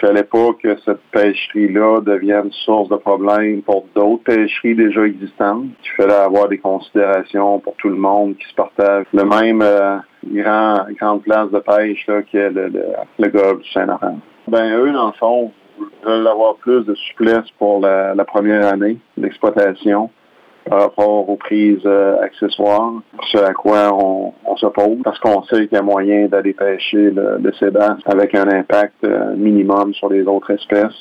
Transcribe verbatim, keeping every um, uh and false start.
Il fallait pas que cette pêcherie-là devienne source de problèmes pour d'autres pêcheries déjà existantes. Il fallait avoir des considérations pour tout le monde qui se partagent le même euh, grand, grande place de pêche là, que le, le, le golfe du Saint-Laurent. Ben eux, dans le fond, veulent avoir plus de souplesse pour la, la première année d'exploitation par rapport aux prises euh, accessoires, ce à quoi on, on s'oppose, parce qu'on sait qu'il y a moyen d'aller pêcher le, le sébasse avec un impact euh, minimum sur les autres espèces.